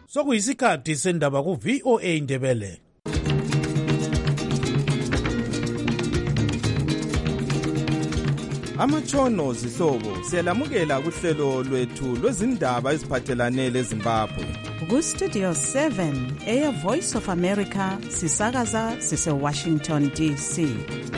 Sokuyisikhathi sendaba ku-VOA Indebele. Amatshono zihlobo siyalamukela kuhlelo lwethu lwezindaba eziphathelane leZimbabwe. Ku-Studio 7 eya Voice of America sisakaza sise-Washington DC.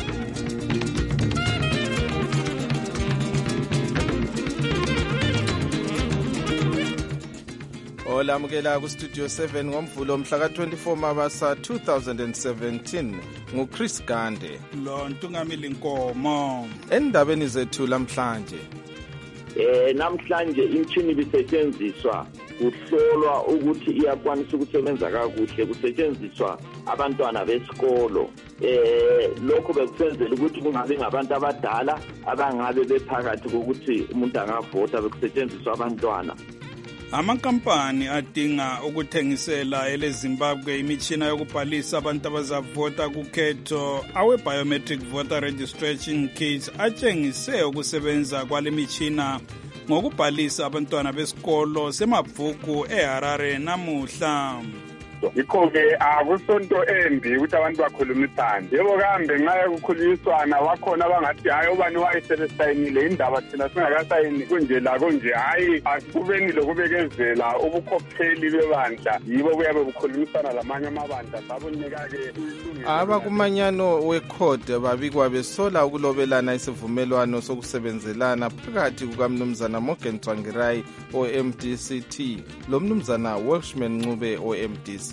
Olamukela ku-Studio 7 ngomvulo mhla ka-24 Mabasa 2017 nguChris Gande. Lo Ntungamili Nkomo. Endabeni zethu lamhlanje. Namhlanje imtshini bisetshenziswa kuhlolwa ukuthi iyakwanisa ukusebenza kakuhle, kusetshenziswa abantwana besikolo. Lokho bekusenzela ukuthi kungabe ngabantu abadala abangabe bephakathi kokuthi umuntu angavota, bekusetshenziswa abantwana. Amakampani adinga ukuthengisela eleZimbabwe imitshina yokubhalisa abantu abazavota kukhetho awe-biometric voter registration kits atshengise ukusebenza kwale mitshina ngokubhalisa abantwana besikolo semabhuku eHarare namuhla. Yikho-ke akusonto embi ukuthi abantu bakhulumisane. Yebo kambe nxa yokukhulumiswana wakhona abangathi hayi ubani wayesebesayinile indaba thina singakasayini kunje la kunje, hayi asikubeni lokubekezela ubukhokheli bebandla yibo kuyabe bukhulumisana lamanye amabandla sabunika-ke. Abakumanyano wekhode babikwa besola ukulobelana isivumelwano sokusebenzelana phakathi kukaMnumzana Morgan Tsvangirai o-MDCT lo Mnumzana Welshman Ncube o-MDC.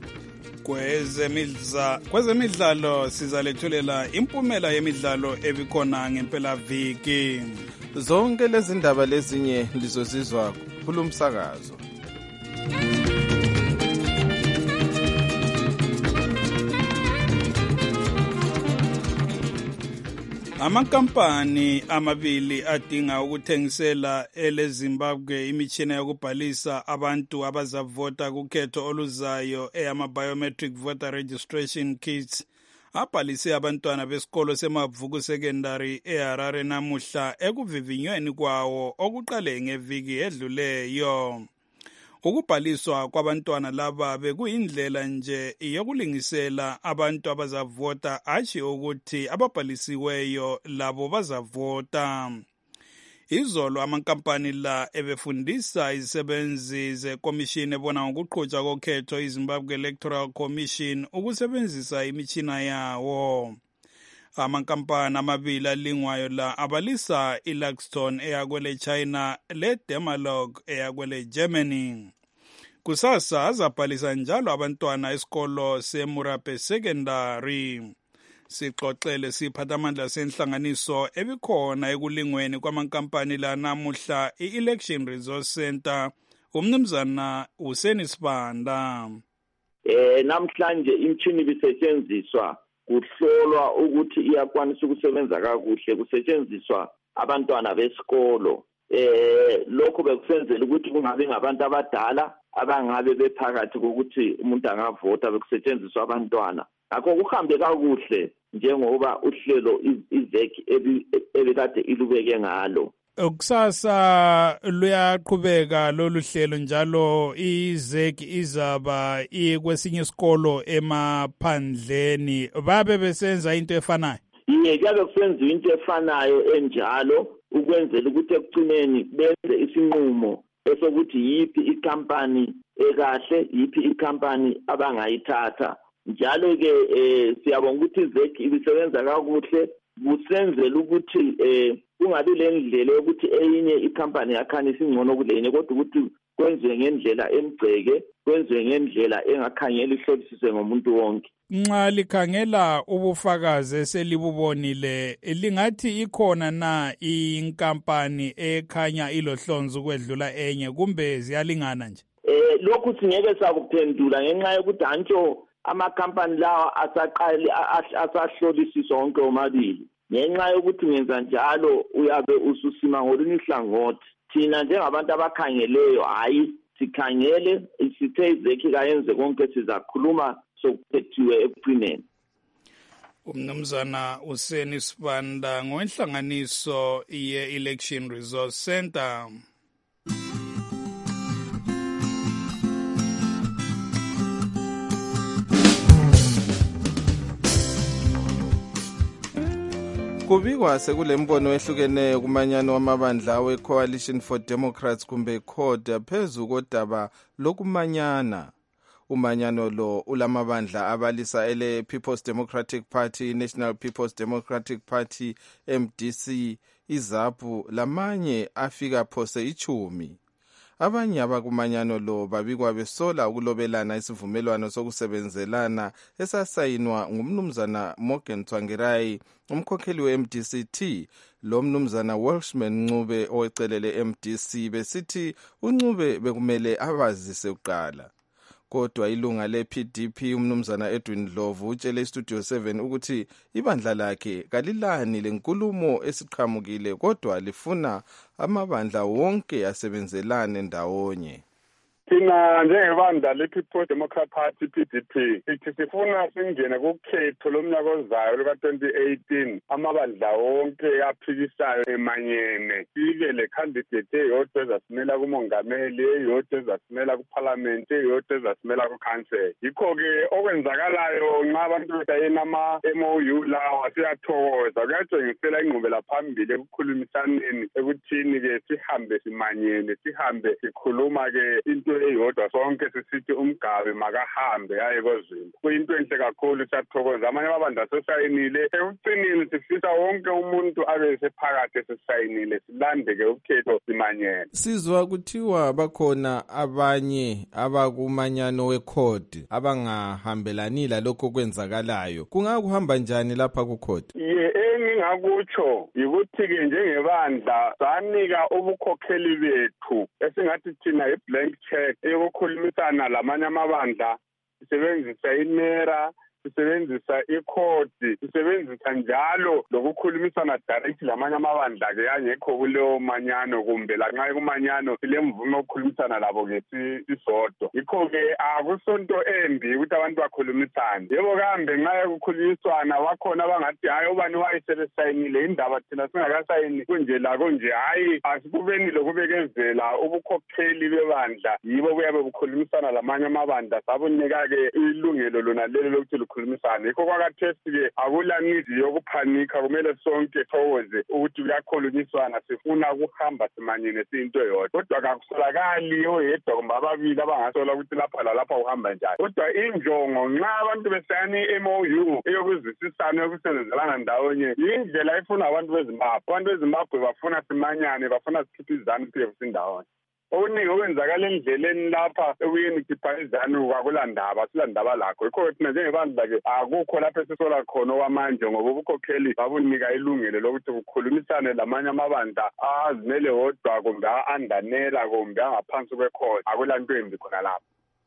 Kwezemidlalo sizalethulela impumela yemidlalo ebikhona ngempelaviki. Zonke lezi ndaba lezinye lizozizwa kulumsakazo. Amakampani amabili adinga ukuthengisela eleZimbabwe imitshina yokubhalisa abantu abazavota kukhetho oluzayo eyama-biometric voter registration kits abhalise abantwana besikolo semabhuku secondary eHarare namuhla ekuvivinyweni kwawo okuqale ngeviki edluleyo. Ukubhaliswa kwabantwana laba bekuyindlela nje yokulingisela abantu abazavota, hatshi ukuthi ababhalisiweyo labo bazavota. Izolo amakampani la ebefundisa izisebenzi zekomishini ebona ngokuqhutshwa kokhetho iZimbabwe Electoral Commission ukusebenzisa imitshina yawo. Amakampani amabili alingwayo la abalisa iLuxton eyakwele China leDemalog eyakwele Germany. Kusasa azabhalisa njalo abantwana esikolo seMurape Secondary. Sixoxele siphathamandla senhlanganiso ebikhona ekulingweni kwamakampani la namuhla i-Election Resource Center uMnumzana Hussein Sibanda. Namhlanje imtshini bisetshenziswa kuhlolwa ukuthi iyakwanisa ukusebenza kakuhle, kusetshenziswa abantwana besikolo. Lokho bekusenzela ukuthi kungabe ngabantu abadala abangabe bephakathi kokuthi umuntu angavota, bekusetshenziswa abantwana. Ngakho kuhambe kakuhle njengoba uhlelo izeki ebekade ilubeke ngalo. Kusasa luyaqhubeka lolu hlelo njalo izeki izaba kwesinye isikolo emaphandleni. Babe besenza into efanayo? Kuyabe kusenziwa into efanayo enjalo ukwenzela ukuthi ekugcineni benze isinqumo esokuthi yiphi ikampani ekahle, yiphi ikampani abangayithatha. Njalo-ke siyabonga ukuthi izeki ibisebenza kakuhle, kusenzela ukuthi kungabi le ndlela yokuthi eyinye ikampani yakhanyisa ingcono kulenye, kodwa ukuthi kwenziwe ngendlela emgceke, kwenziwe ngendlela engakhangela ihlolisise ngomuntu wonke. Nxa likhangela ubufakazi eselibubonile, lingathi ikhona na inkampani ekhanya ilohlonzi ukwedlula enye kumbe ziyalingana nje? Lokhu singeke sakuphendula ngenxa yokuthi hantsho amakampani lawa asahlolisiswa wonke omabili. Ngenxa yokuthi ngenza njalo uyabe ususima ngolunye ihlangothi. Thina njengabantu abakhangeleyo, hayi sikhangele, sithe izeki kayenze konke sizakhuluma sokuphethiwe ekugcineni. uMnumzana Hussein Sibanda ngowenhlanganiso ye-Election Resource Center. Kubikwa sekulembono ehlukeneyo kumanyano wamabandla we-Coalition for Democrats kumbe CODA phezu kodaba lokumanyana. Umanyano lo ulamabandla abalisa ele People's Democratic Party, National People's Democratic Party, MDC, iZAPU lamanye afika phose 10. Abanye abakumanyano lo babikwa besola ukulobelana isivumelwano sokusebenzelana esasayinwa ngumnumzana Morgan Tsvangirai, umkhokheli we-MDC-T, lo mnumzana Welshman Ncube owecelele MDC besithi uNcube bekumele abazise uqala. Kodwa ilunga le-PDP umnumzana Edwin Ndlovu utshele iStudio 7 ukuthi ibandla lakhe kalilani lenkulumo esiqhamukile kodwa lifuna amabandla wonke asebenzelane ndawonye. Thina njengebandla le-People's Democratic Party PDP sithi sifuna singene kukhetho lomnyaka ozayo luka-2018 amabandla wonke aphikisayo emanyene sibe le candidate eyodwa ezasimela kumongameli, eyodwa ezasimela kuphalamenti, eyodwa ezasimela kukhansela. Yikho-ke okwenzakalayo nxa abantu besayena ama-MOU lawa siyathokoza kuyatshengisela ingqubela phambili ekukhulumisaneni ekuthini-ke sihambe simanyene, sihambe sikhuluma-ke into eyodwa sonke sisithi umgabe makahambe aye kozini. Kuyinto enhle kakhulu siyathokoza. Amanye amabandla sesayinile ekucineni sifisa wonke umuntu abe sephakathi sesayinile silandeke ukhetho simanyene. Sizwa kuthiwa bakhona abanye abakumanyano weCODA abangahambelani lalokho kwenzakalayo. Kungakuhamba njani lapha kuCODA? Engingakutsho yikuthi-ke njengebandla sanika ubukhokheli bethu esingathi thina i-blank check yokukhulumisana lamanye amabandla, sisebenzisa iNERA, sisebenzisa ikhodi, sisebenzisa njalo lokukhulumisana direct lamanye amabandla-ke yangekho kuleyo manyano kumbe lanxa kumanyano silemvume yokukhulumisana labo-ke sisodwa. Yikho-ke akusonto embi ukuthi abantu bakhulumisane. Yebo kambe nxa kukhulunyiswana bakhona abangathi hayi ubani wayesebesayinile indaba thina singakasayini kunje lakonje. Hayi asikubeni lokubekezela ubukhokheli bebandla yibo buyabe bukhulumisana lamanye amabandla sabunika-ke ilungelo lona lelo lokuthi khulumisana. Yikho kwakathesi-ke akula need yokuphanika, kumele sonke thokoze ukuthi kuyakhulunyiswana sifuna ukuhamba simanyene siyinto yodwa. Kodwa kakusolakali oyedwa kumbe ababili abangasola ukuthi lapha lalapha uhamba njani. Kodwa injongo nxa abantu besayana i-MOU eyokuzwisisana yokusebenzelana ndawonye yindlela ifuna abantu beZimbabwe. Abantu beZimbabwe bafuna simanyane, bafuna sikhiphe izanu siye sindawonye. Okuningi okwenzakala endleleni lapha ekuyeni khipha izanu kwakulandaba silandaba lakho. Yikho thina njengebandla-ke akukho lapho esisola khona okwamanje ngoba ubukhokheli babunika ilungelo lokuthi kukhulumisane lamanye amabandla azimele wodwa kumbe a-andanela kumbe angaphansi kwekhona. Akulanto embi khona lapho.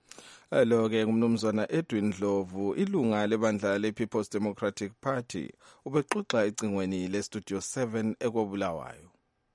Lo-ke ngumnumzana Edwin Ndlovu, ilunga lebandla le-People's Democratic Party, ubexoxa ecingweni leStudio 7 ekobulawayo.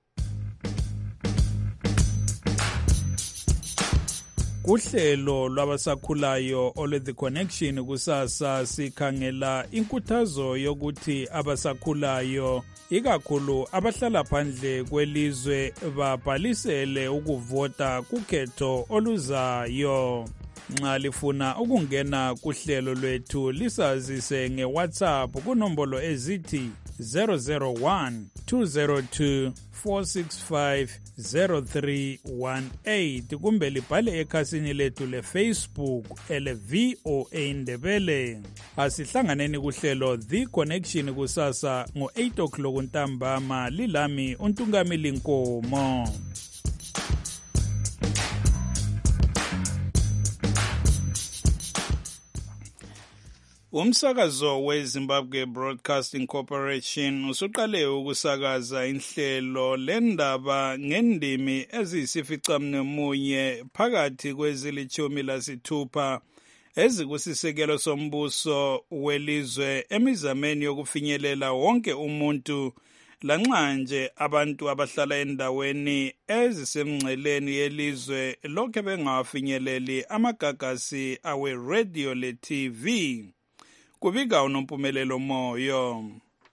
Kuhlelo lwabasakhulayo olwe-The Connection kusasa sikhangela inkuthazo yokuthi abasakhulayo ikakhulu abahlala phandle kwelizwe babhalisele ukuvota kukhetho oluzayo. Nxa lifuna ukungena kuhlelo lwethu lisazise ngeWhatsApp kunombolo ezithi 001-202-465-0318 kumbe libhale ekhasini lethu leFacebook ele-VOA Ndebele. Asihlanganeni kuhlelo The Connection kusasa ngo-8 o'clock ntambama. Lilami uNtungamili Nkomo. Umsakazo weZimbabwe Broadcasting Corporation usuqale ukusakaza inhlelo lendaba ngendimi eziyisificamunwemunye phakathi kwezili-16 ezikusisekelo sombuso welizwe emizameni yokufinyelela wonke umuntu lanxa nje abantu abahlala endaweni ezisemngceleni yelizwe lokho bengawafinyeleli amagagasi awe-radio le-TV. Kubika uNompumelelo Moyo.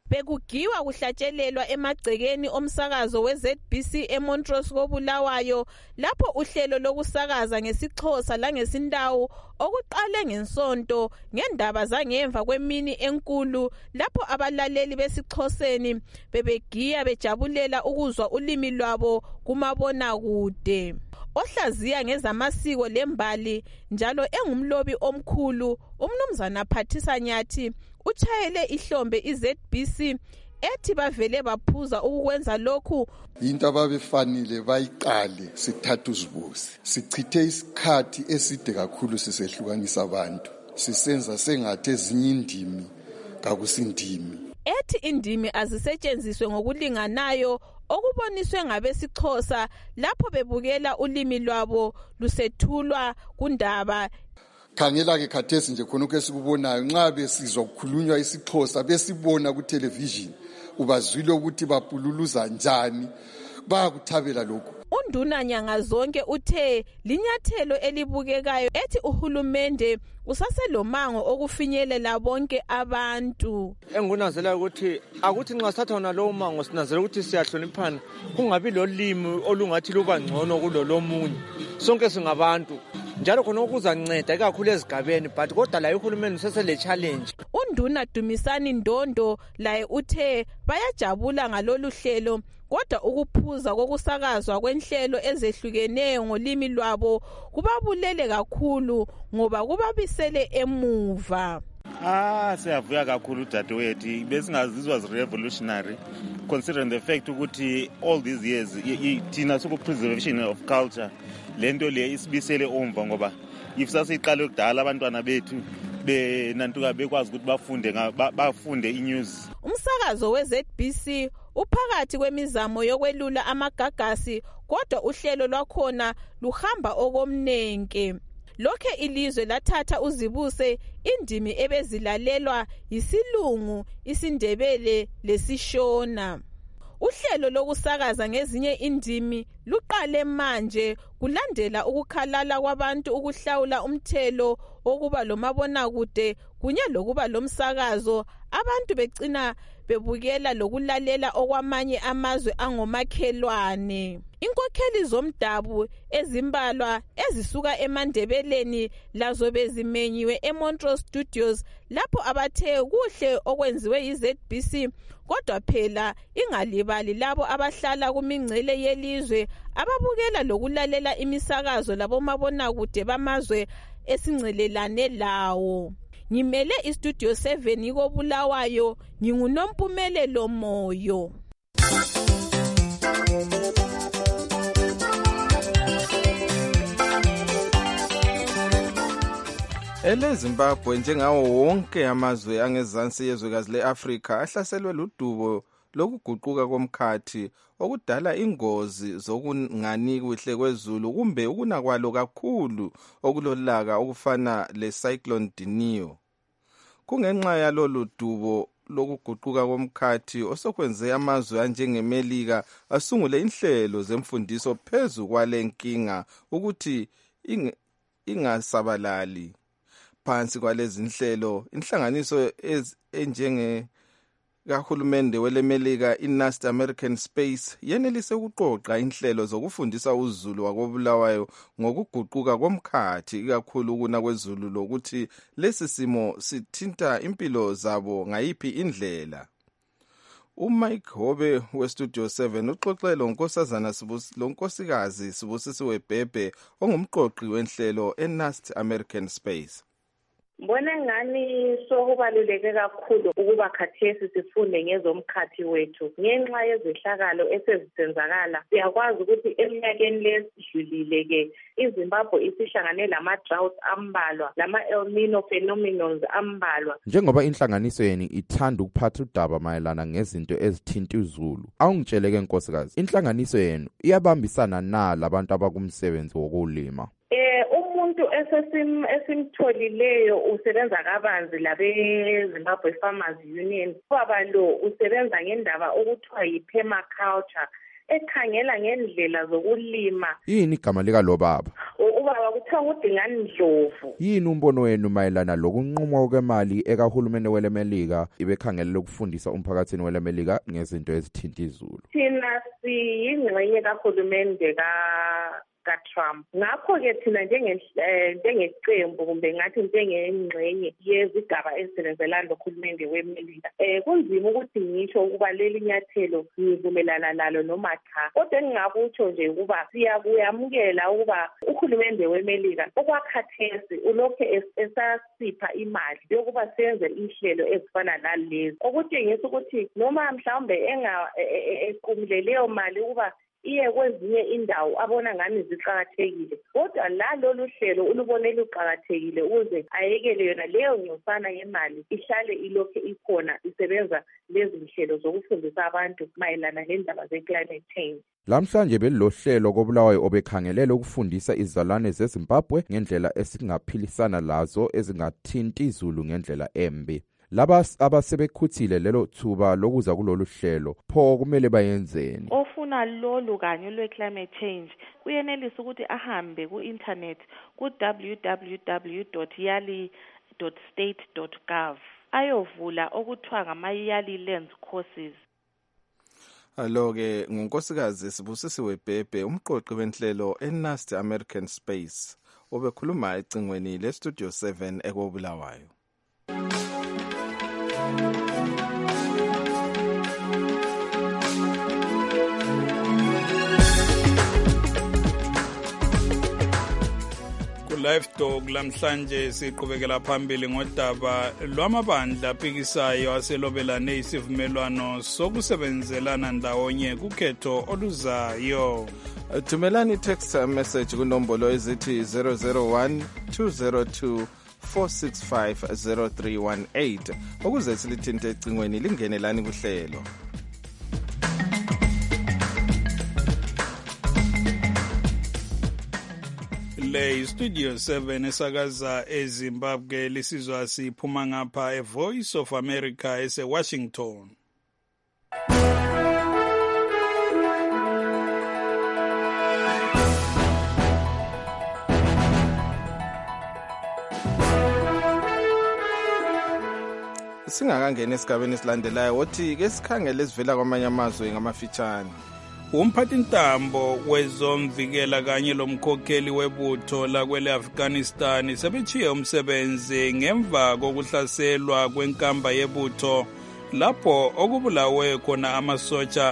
Bekugiwa kuhlatshelelwa emagcekeni omsakazo weZBC eMontrose koBulawayo lapho uhlelo lokusakaza ngesixhosa langesindawo okuqale ngensonto ngendaba zangemva kwemini enkulu lapho abalaleli besixhoseni bebegiya bejabulela ukuzwa ulimi lwabo kumabonakude. Ohlaziya ngezamasiko lembali njalo engumlobi omkhulu umnumzana Phathisa Nyathi utshayele ihlombe iZBC ethi bavele baphuza ukwenza lokhu into ababefanele bayiqale sithatha uzibuze. Sichithe isikhathi eside kakhulu sisehlukanisa abantu, sisenza sengathi ezinye indimi kakusindimi. Ethi indimi azisetshenziswe ngokulinganayo okuboniswe ngabesixhosa lapho bebukela ulimi lwabo lusethulwa kundaba. Khangela ke khathesi nje khona esikubonayo nxa besizwa ukukhulunywa isixhosa besibona ku television ubazwile ukuthi bapululuza njani bayakuthabela lokho. Unduna nyanga zonke uthe linyathelo elibukekayo ethi uhulumende usaselomango okufinyelela bonke abantu. Engunanzela ukuthi akuthi nxa sathatha nalo mango sinanzela ukuthi siyahloniphana kungabi lolimi olungathi luba ngcono kulolomunye. Sonke singabantu njalo khona ukuzanceda ikakhulu ezigabeni but kodwa la uhulumeni usesele challenge. Unduna Dumisani Ndondo laye uthe bayajabula ngalolu hlelo kodwa ukuphuza kokusakazwa kwenhlelo ezehlukeneyo ngolimi lwabo kubabulele kakhulu ngoba kubabisele emuva. Siyavuya kakhulu dadewethu besingazizwa revolutionary considering the fact ukuthi all these years thina soku preservation of culture lento le isibisele umva ngoba if sasiqala kudala abantwana bethu benantuka bekwazi ukuthi bafunde inews. Umsakazo weZBC uphakathi kwemizamo yokwelula amagagasi kodwa uhlelo lwakhona luhamba okomnenke. Lokhe ilizwe lathatha uzibuse indimi ebezilalelwa isilungu, isindebele lesishona. Uhlelo lokusakaza ngezinye indimi luqale manje kulandela ukukhalala kwabantu ukuhlawula umthelo wokuba lomabonakude kunye lokuba lomsakazo abantu becina bebukela lokulalela okwamanye amazwe angomakhelwane. Inkokheli zomdabu ezimbalwa ezisuka eMandebeleni lazo bezimenyiwe eMontrose Studios lapho abathe kuhle okwenziwe yiZBC kodwa phela ingalibali labo abahlala kumingcele yelizwe ababukela lokulalela imisakazo labomabonakude bamazwe esingcelelane lawo. Ngimele iStudio 7 koBulawayo nginguNompumelelo Moyo. EleZimbabwe njengawo wonke amazwe angezansi yezwekazi leAfrika ahlaselwe ludubo lokuguquka komkhathi okudala ingozi zokungani kuhle kwezulu kumbe ukunakwalo kakhulu okulolaka okufana leCyclone Dineo. Kungenxa yalolu dubo lokuguquka komkhathi osokwenze amazwe anjengeMelika asungule inhlelo zemfundiso phezu kwale nkinga ukuthi ingasabalali. Phansi kwalezi inhlelo inhlanganiso enjenge kahulumende weleMelika iNAST American Space yenelise ukuqoqa inhlelo zokufundisa uzulu wakoBulawayo ngokuguquka komkhathi ikakhulu ukuna kwezulu lokuthi lesi simo sithinta impilo zabo ngayiphi indlela. uMike Hobe weStudio 7 uxoxe lonkosikazi Sibusisiwe Bhebhe ongumqoqi wenhlelo eNAST American Space. Mbona ngani sokubaluleke kakhulu ukuba khathesi sifunde ngezomkhathi wethu ngenxa yezehlakalo esezisenzakala. Siyakwazi ukuthi eminyakeni lesidlulile ke iZimbabwe isihlangane lama-drought ambalwa lama-El Nino phenomenons ambalwa. Njengoba inhlanganiso yeni ithanda ukuphatha udaba mayelana ngezinto ezithinta izulu, awungitsheleke nkosikazi, inhlanganiso yenu iyabambisana labantu abakumsebenzi wokulima? Umuntu esimtholileyo usebenza kabanzi labe-Zimbabwe Farmers Union. Baba lo usebenza ngendaba okuthiwa yi-permaculture. ekhangela ngendlela zokulima. Yini igama lika lo baba? Ubaba kuthiwa nguDingani Ndlovu. Yini umbono wenu mayelana lokunqumwa kwemali ekahulumeni welemelika ibekhangelela ukufundisa umphakathini welemelika ngezinto ezithinta izulu? Thina siyingxenye kahulumende ka-Trump. Ngakho-ke thina njengeqembu kumbe ngathi njengengxenye yezigaba ezisebenzelana nohulumende wemelika, kunzima ukuthi ngisho ukuba leli nyathelo ngivumelana nalo noma cha. Kodwa engingakutsho nje ukuba siyakuyamukela ukuba uhulumende wemelika okwakhathesi ulokhe esasipha imali yokuba senze inhlelo ezifana nalezi, okutshengisa ukuthi noma mhlawumbe equmile leyo mali ukuba iye kwezinye indawo abona ngani ziqhakathekile, kodwa lolu hlelo ulubone luqhakathekile ukuze ayekele yona leyo nyosana yemali ihlale ilokhe ikhona isebenza lezi nhlelo zokufundisa abantu mayelana nendaba ze-climate change. Lamhlanje belilohlelo koBulawayo obekhangelela ukufundisa izalwane zeZimbabwe ngendlela esingaphilisana lazo ezingathinti izulu ngendlela embi. Laba abasebekhuthile lelo thuba lokuza kulolu hlelo pho kumele bayenzeni? Ofuna lolu kanye lwe-climate change kuyenelisa ukuthi ahambe ku-internet ku-www.yali.state.gov ayovula okuthiwa ngama-Yali Lands Courses. Alo-ke ngunkosikazi Sibusisiwe Bhebhe, umqoqi wenhlelo eNAST American Space, obekhuluma ecingweni leStudio 7 ekobulawayo. Live Talk lamhlanje siqhubekela phambili ngodaba lwamabandla aphikisayo aselobelane isivumelwano sokusebenzelana ndawonye kukhetho oluzayo. Thumelani text message kunombolo ezithi 001 202 465 0318 ukuze silithinte ecingweni lingenelani kuhlelo. Le Studio 7 esakaza eZimbabwe lisizwa siphuma ngapha eVoice of America eseWashington. Singakangena esigabeni esilandelayo wothi ke sikhangele esivela kwamanye amazwe ngamafitshane. Umphathintambo wezomvikela kanye lomkhokheli webutho lakwele Afghanistan sebechiye umsebenzi ngemva kokuhlaselwa kwenkamba yebutho lapho okubulawe khona amasotsha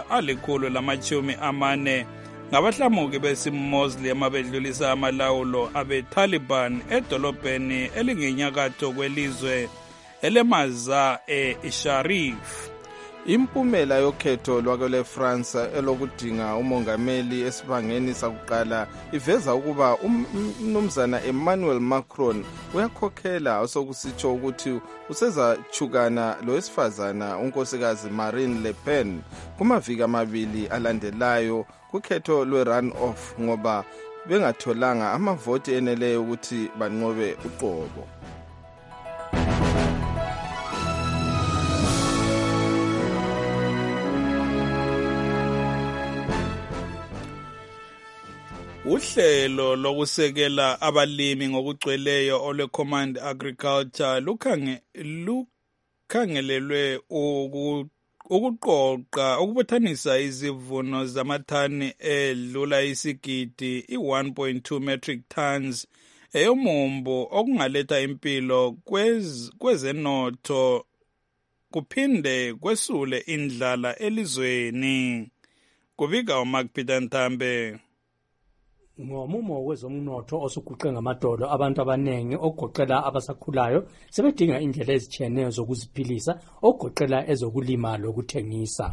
140 ngabahlamuki besimmuslim abedlulisa amalawulo abe-Taliban edolobheni elingenyakatho kwelizwe elemaza eSharif. Impumela yokhetho lwakwele France elokudinga umongameli esibangeni sakuqala iveza ukuba umnumzana Emmanuel Macron uyakhokhela osokusitsho ukuthi usezachukana lowesifazana unkosikazi Marine Le Pen kumaviki amabili alandelayo kukhetho lwe-run-off ngoba bengatholanga amavoti eneleyo ukuthi banqobe uqobo. Uhlelo lokusekela abalimi ngokugcweleyo olwe-Command Agriculture lukhangelelwe ukuqoqa ukubuthanisa izivuno zamathani edlula isigidi i-1.2 metric tons eyomumbu okungaletha impilo kwezenotho kuphinde kwesule indlala elizweni. Kubika uMark Peter Ntambe. Ngomumo wezomnotho osuguqe ngamadolo abantu abanengi ogoqela abasakhulayo sebedinga indlela ezitshiyeneyo zokuziphilisa ogoqela ezokulima lokuthengisa.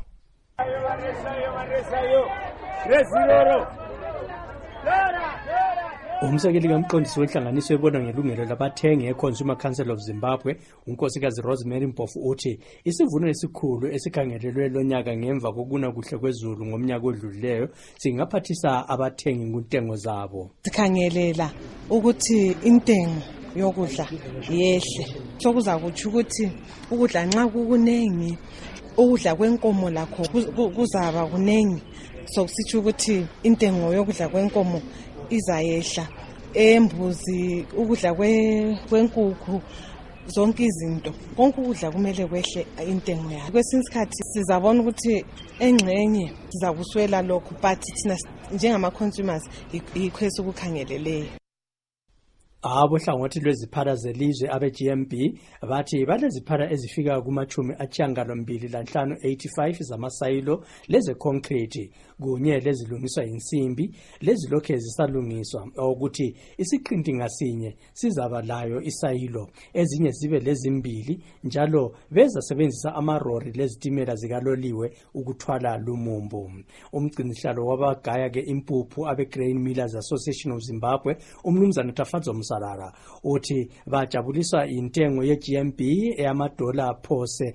Umsekeli kamqondisi wenhlanganiso ebona ngelungelo labathengi eConsumer Council of Zimbabwe, unkosikazi Rosemary Mpofu uthi isivuno esikhulu esikhangelelwe lonyaka ngemva kokuna kuhle kwezulu ngomnyaka odlulileyo singaphathisa abathengi kuntengo zabo. Sikhangelela ukuthi intengo yokudla yehle. Sokuza kuthi ukuthi ukudla nxa kukunengi ukudla kwenkomo lakho kuzaba kunengi so kusitsho ukuthi intengo yokudla kwenkomo izayehla, embuzi, ukudla kwenkukhu, zonke izinto, konke ukudla kumele kwehle intengo yayo. Kwesinye isikhathi sizabona ukuthi engxenye siza kuswela lokho, but thina njengama-consumers yikho esukukhangeleleyo. Abohlangothi lweziphala zelizwe abe-GMB bathi baleziphala ezifika kuma-85 zamasayilo leze-concrete kunye lezilungiswa insimbi lezilokhe zisalungiswa, ukuthi isiqinti ngasinye sizaba layo isayilo, ezinye zibe lezimbili, njalo bezasebenzisa amarori lezitimela zikaloliwe ukuthwala lumumbu. Umgcinisihlalo wabagaya-ke impuphu abe-Grain Millers Association of Zimbabwe, umnumzana Tafadzo Msalala, uthi bajabuliswa intengo ye-GMB eyamadola phose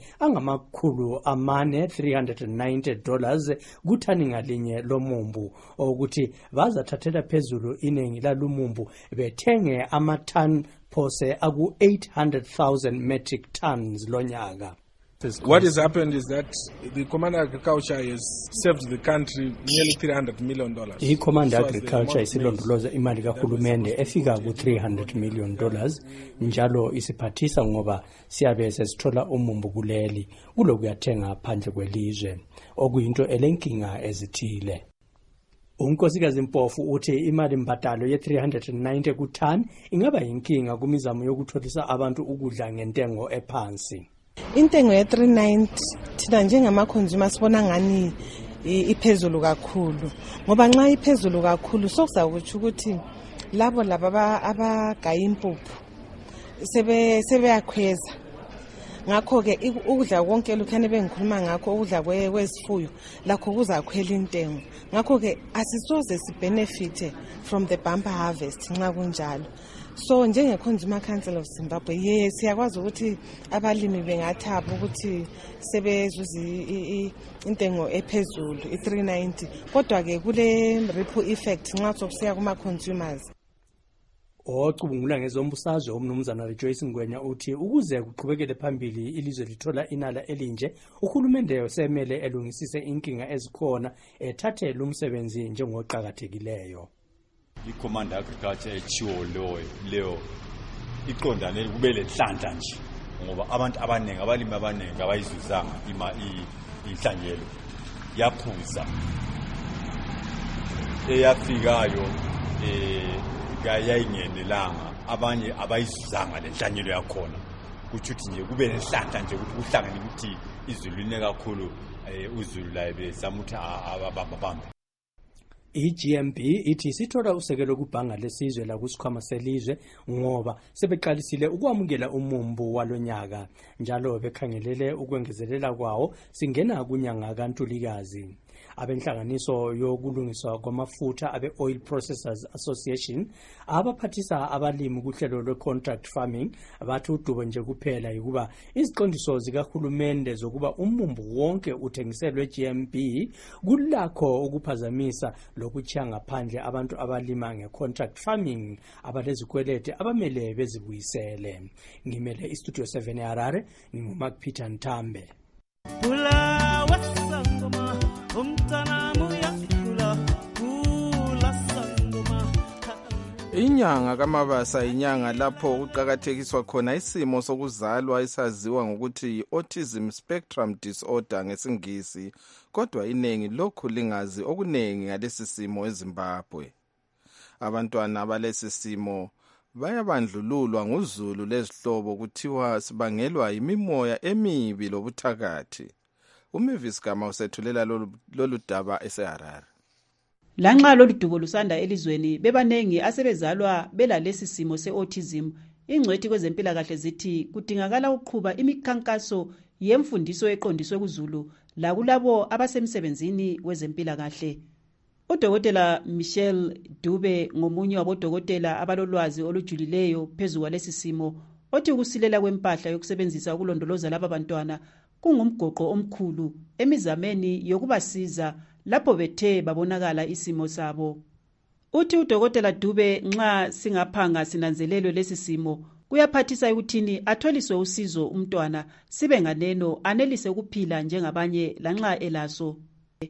$390 kuthani ngalinye lomumbu, ukuthi bazathathela phezulu iningi lalumumbu bethenge amathani phose aku-800,000 metric tons lonyaka. What has happened is that the Command Agriculture has saved the country nearly $300 million. I-Command Agriculture isilondoloza imali kahulumende efika ku-$300 million, njalo isiphathisa ngoba siyabe sesithola umumbu kuleli kulokuyathenga phandle kwelizwe, okuyinto elenkinga ezithile. Unkosikazi Mpofu uthi imali mbadalo ye-390 kuthani ingaba yinkinga kumizamo yokutholisa abantu ukudla ngentengo ephansi. Intengo ye-390 thina njengama-consumer sibona ngani iphezulu kakhulu, ngoba nxa iphezulu kakhulu sokuzakutsho ukuthi labo abagaya impuphu sebeyakhweza. Ngakho-ke ukudla konke lukhane bengikhuluma ngakho, ukudla kwezifuyo lakho kuzakhwela intengo. Ngakho-ke asisoze sibenefite from the bumper harvest nxa kunjalo. So njenge-Consumer Council of Zimbabwe, siyakwazi ukuthi abalimi bengathaba ukuthi sebezuza intengo ephezulu i-390, kodwa-ke kule ripple effect nxa sokusiya kuma-consumers. Ocubungula ngezombusazwe umnumzana Rejoice Ngwenya uthi ukuze kuqhubekele phambili ilizwe lithola inala elinje, uhulumende usemele elungisise inkinga ezikhona, ethathe umsebenzi njengoqhakathekileyo. I-Command Agriculture echiwo leyo iqondane kube lenhlanhla nje, ngoba abantu abaningi, abalimi abaningi abayizuzanga inhlanyelo yaphuza eyafikayo yayingenelanga, abanye abayizuzanga lenhlanyelo yakhona. Kuthi nje kube lenhlanhla nje ukuthi kuhlangene ukuthi izulu line kakhulu, uzulu la bezama ukuthi ababambe. I-GMB ithi sithola usekelo kubhanga lesizwe lakusikhwama selizwe ngoba sebeqalisile ukwamukela umumbu walonyaka, njalo bekhangelele ukwengezelela kwawo singena kunyanga kaNtulikazi. Abenhlanganiso yokulungiswa kwamafutha abe-Oil Processors Association abaphathisa abalimi kuhlelo lwe-contract farming bathi udubo nje kuphela yikuba iziqondiso zikahulumende zokuba umumbu wonke uthengiselwe GMB kulakho ukuphazamisa lokutshiya ngaphandle abantu abalima nge-contract farming abalezikwelete abamele bezibuyisele. Ngimele iStudio 7 eHarare, nginguMark Peter Ntambe. Inyanga kaMabasa inyanga lapho kuqakathekiswa khona isimo sokuzalwa esaziwa ngokuthi yi-autism spectrum disorder ngesingisi, kodwa inengi lokhu lingazi okuningi ngalesi simo eZimbabwe. Abantwana abalesi simo bayabandlululwa nguzulu lezihlobo kuthiwa sibangelwa yimimoya emibi lobuthakathi. uMavis Gama usethulela lolu daba eseHarare. Lanxa lolu dubo lusanda elizweni bebanengi asebezalwa belalesi simo se-autism, ingcwethi kwezempilakahle zithi kudingakala ukuqhuba imikhankaso yemfundiso eqondiswe kuzulu lakulabo abasemsebenzini wezempilakahle. Udokotela Michelle Dube ngomunye wabodokotela abalolwazi olujulileyo phezu kwalesi simo, othi ukusilela kwempahla yokusebenzisa ukulondoloza laba bantwana kungumgoqo omkhulu emizameni yokubasiza lapho bethe babonakala isimo sabo. Uthi udokotela Dube nxa singaphanga sinanzelelwe lesi simo kuyaphathisa ukuthini atholiswe usizo umntwana sibe nganeno anelise ukuphila njengabanye lanxa elaso.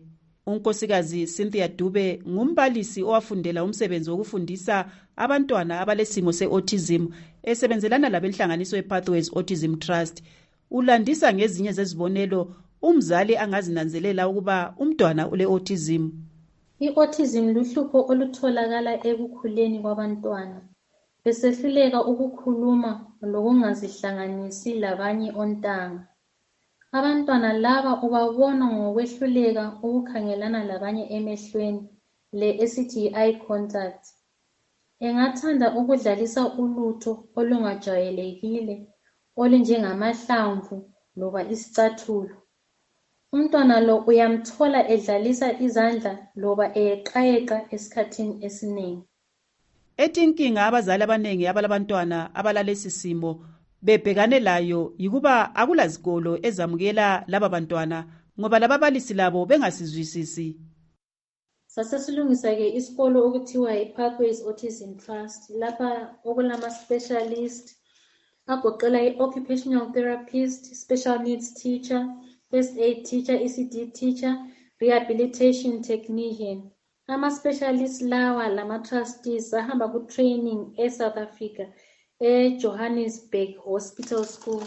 unkosikazi Cynthia Dube ngumbalisi owafundela umsebenzi wokufundisa abantwana abalesimo se-autism esebenzelana labenhlanganiso ye-Pathways Autism Trust. Ulandisa ngezinye zezibonelo umzali angazinanzelela ukuba umntwana ule-autism. I-autism luhlupho olutholakala ekukhuleni kwabantwana, besehluleka ukukhuluma lokungazihlanganisi labanye ontanga. Abantwana laba ubabona ngokwehluleka ukukhangelana labanye emehlweni, le esithi eye contact. Engathanda ukudlalisa ulutho olungajwayelekile olunjengamahlamvu loba isicathulo. Umntwana lo uyamthola edlalisa izandla loba eyeqayeqa esikhathini esiningi. Ethi inkinga abazali abanengi abalabantwana abalalesi simo bebhekane layo yikuba akulazikolo ezamukela laba bantwana ngoba lababalisi labo bengasizwisisi. Sasesilungisa-ke isikolo okuthiwa i-Pathways Autism Trust, lapha okulama-specialist agoqela i-occupational therapist, special needs teacher, first aid teacher, ECD teacher, rehabilitation technician. Ama-specialist lawa lama-trustees ahamba ku-training e-South Africa, e-Johannesburg Hospital School.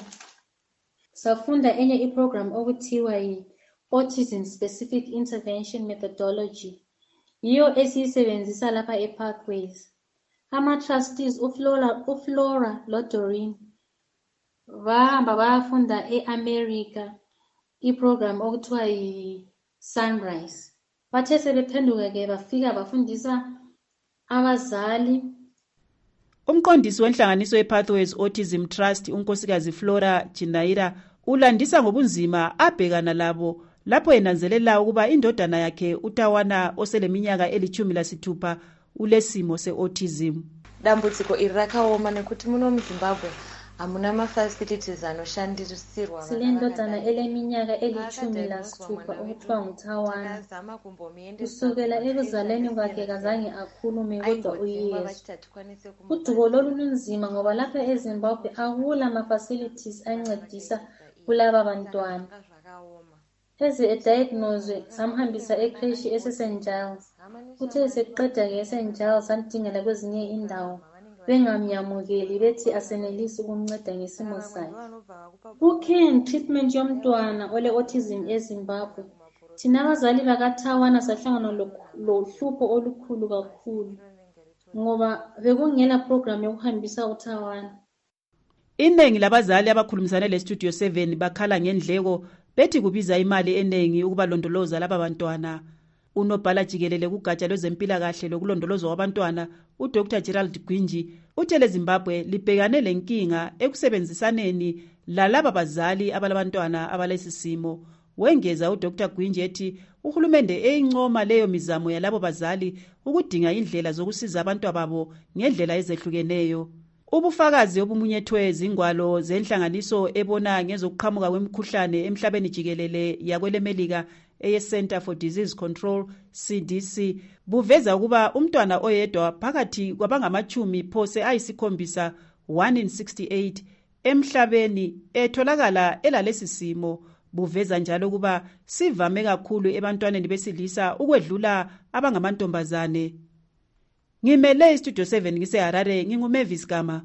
Safunda enye i-program okuthiwa yi-Autism Specific Intervention Methodology. Yiyo esiyisebenzisa lapha e-Pathways. Ama-trustees uFlora loDoreen bahamba bayafunda e-America i-program okuthiwa yi-Sunrise. Bathe sebephenduka-ke bafika bafundisa abazali. Umqondisi wenhlanganiso ye-Pathways Autism Trust unkosikazi Flora Chinaira ulandisa ngobunzima abhekana labo lapho enanzelela ukuba indodana yakhe uTawana oseleminyaka eli-16 ulesimo se-autism. Dambudziko iri rakaoma nekuti muno muZimbabwe hamuna ma-facilities anoshandisirwa. Silendodana eleminyaka eli-16 okuthiwa nguTawana. Kusukela ekuzaleni kwakhe kazange akhulume kodwa uyezwa. Udubo lolu lunzima ngoba lapha eZimbabwe akula ma-facilities ancedisa kulaba bantwana. Eze ediagnoswe samhambisa ekreshi ese-St. Giles. Uthe seqeda-ke e-St. Giles samdingela kwezinye indawo. Bengamyamukeli bethi asenelisi ukumnceda ngesimo sakhe. Ukhe treatment yomntwana ole-autism eZimbabwe. Thina abazali bakaTawana sahlangana lohlupho olukhulu kakhulu ngoba bekungela program yokuhambisa uTawana. Iningi labazali abakhulumisane le-Studio 7 bakhala ngendleko bethi kubiza imali eningi ukubalondoloza laba bantwana. Unobhala jikelele kugatsha lwezempilakahle lokulondolozwa kwabantwana uDr Gerald Gwinji uthe Zimbabwe libhekane lenkinga ekusebenzisaneni lalaba bazali abalabantwana abalesisimo. Wengeza uDr Gwinji ethi uhulumende eyincoma leyo mizamo yalabo bazali ukudinga indlela zokusiza abantwana babo ngendlela ezehlukeneyo. Ubufakazi obumunyethwe zingwalo zenhlanganiso ebona ngezokuqhamuka kwemikhuhlane emhlabeni jikelele yakwelemelika eye-Center for Disease Control CDC buveza ukuba umntwana oyedwa phakathi kwabangamachumi phose ayisikhombisa 1 in 68 emhlabeni etholakala elalesi simo. Buveza njalo ukuba sivame kakhulu ebantwaneni besilisa ukwedlula abangamantombazane. Ngimele iStudio 7 ngiseHarare nginguMavis Gama.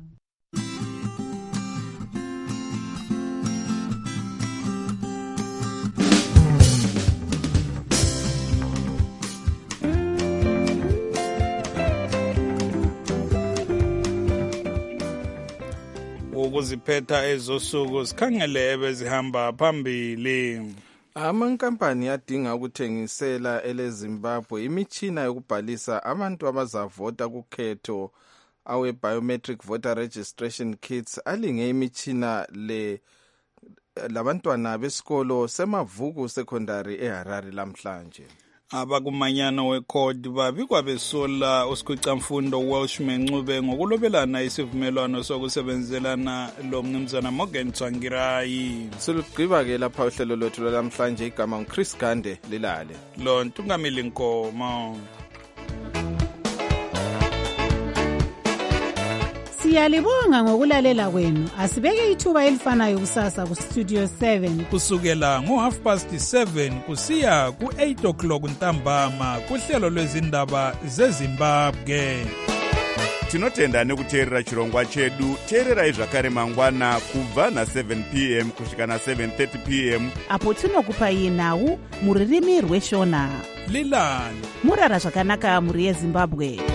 Ukuziphetha ezosuku sikhangele ebezihamba phambili. Amankampani adinga ukuthengisela eleZimbabwe imitshina yokubhalisa abantu abazavota kukhetho awe-biometric voter registration kits alinge imitshina labantwana besikolo semavuku secondary eHarare lamhlanje. Abakumanyano wekhodi babikwa besola usikhwicamfundo Welshman Ncube ngokulobelana isivumelwano sokusebenzelana lo mnumzana Morgan Tsvangirai. Silugqiba-ke lapha uhlelo lwethu lwalamhlanje igama nguChris Gande lilale. Lo Ntungamili Nkomo. Siyalibonga ngokulalela kwenu. Asibeke ithuba elifanayo kusasa ku Studio 7 kusukela ngo7:30 kusiya ku8 ntambama kuhlelo lwezindaba zeZimbabwe. Tinotenda nekuteerera chirongwa chedu. Teererai zvakare mangwana kubva na7 p.m. kusvika na7:30 p.m. apo tinokupai nhau muririmi rweshona. Lilani murara zvakanaka muri yeZimbabwe.